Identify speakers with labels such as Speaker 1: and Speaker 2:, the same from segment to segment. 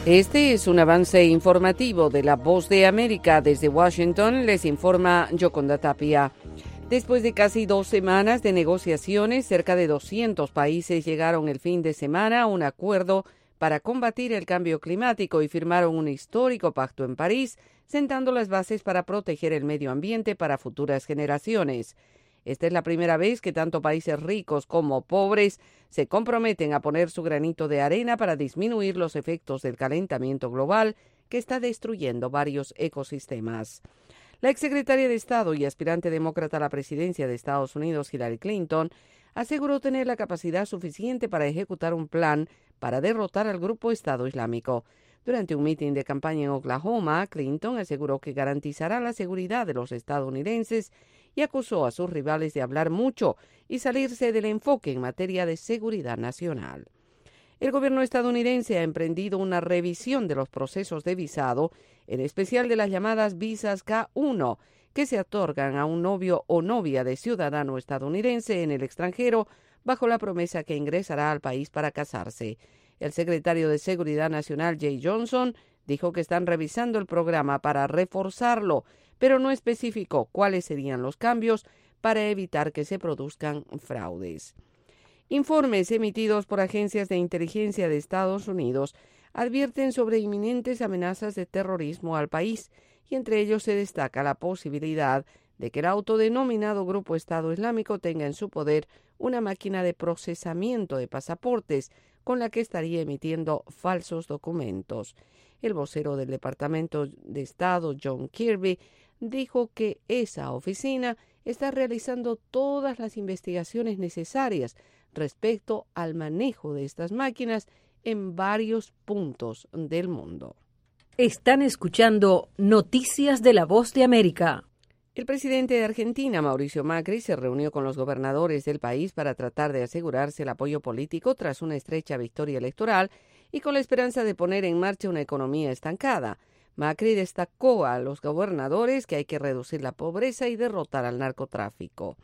Speaker 1: Este es un avance informativo de La Voz de América. Desde Washington les informa Yoconda Tapia. Después de casi 2 semanas de negociaciones, cerca de 200 países llegaron el fin de semana a un acuerdo para combatir el cambio climático y firmaron un histórico pacto en París, sentando las bases para proteger el medio ambiente para futuras generaciones. Esta es la primera vez que tanto países ricos como pobres se comprometen a poner su granito de arena para disminuir los efectos del calentamiento global que está destruyendo varios ecosistemas. La exsecretaria de Estado y aspirante demócrata a la presidencia de Estados Unidos, Hillary Clinton, aseguró tener la capacidad suficiente para ejecutar un plan para derrotar al grupo Estado Islámico. Durante un mitin de campaña en Oklahoma, Clinton aseguró que garantizará la seguridad de los estadounidenses y acusó a sus rivales de hablar mucho y salirse del enfoque en materia de seguridad nacional. El gobierno estadounidense ha emprendido una revisión de los procesos de visado, en especial de las llamadas visas K-1, que se otorgan a un novio o novia de ciudadano estadounidense en el extranjero bajo la promesa que ingresará al país para casarse. El secretario de Seguridad Nacional, Jay Johnson, dijo que están revisando el programa para reforzarlo, pero no especificó cuáles serían los cambios para evitar que se produzcan fraudes. Informes emitidos por agencias de inteligencia de Estados Unidos advierten sobre inminentes amenazas de terrorismo al país, y entre ellos se destaca la posibilidad de que el autodenominado Grupo Estado Islámico tenga en su poder una máquina de procesamiento de pasaportes con la que estaría emitiendo falsos documentos. El vocero del Departamento de Estado, John Kirby, dijo que esa oficina está realizando todas las investigaciones necesarias respecto al manejo de estas máquinas en varios puntos del mundo.
Speaker 2: Están escuchando Noticias de La Voz de América.
Speaker 1: El presidente de Argentina, Mauricio Macri, se reunió con los gobernadores del país para tratar de asegurarse el apoyo político tras una estrecha victoria electoral y con la esperanza de poner en marcha una economía estancada. Macri destacó a los gobernadores que hay que reducir la pobreza y derrotar al narcotráfico.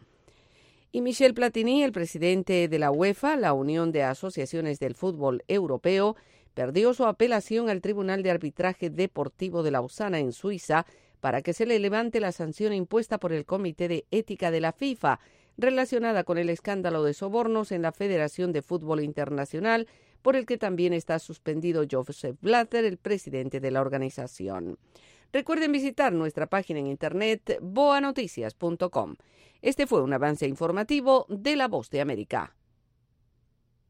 Speaker 1: Y Michel Platini, el presidente de la UEFA, la Unión de Asociaciones del Fútbol Europeo, perdió su apelación al Tribunal de Arbitraje Deportivo de Lausana en Suiza para que se le levante la sanción impuesta por el Comité de Ética de la FIFA relacionada con el escándalo de sobornos en la Federación de Fútbol Internacional, por el que también está suspendido Joseph Blatter, el presidente de la organización. Recuerden visitar nuestra página en internet boanoticias.com. Este fue un avance informativo de La Voz de América.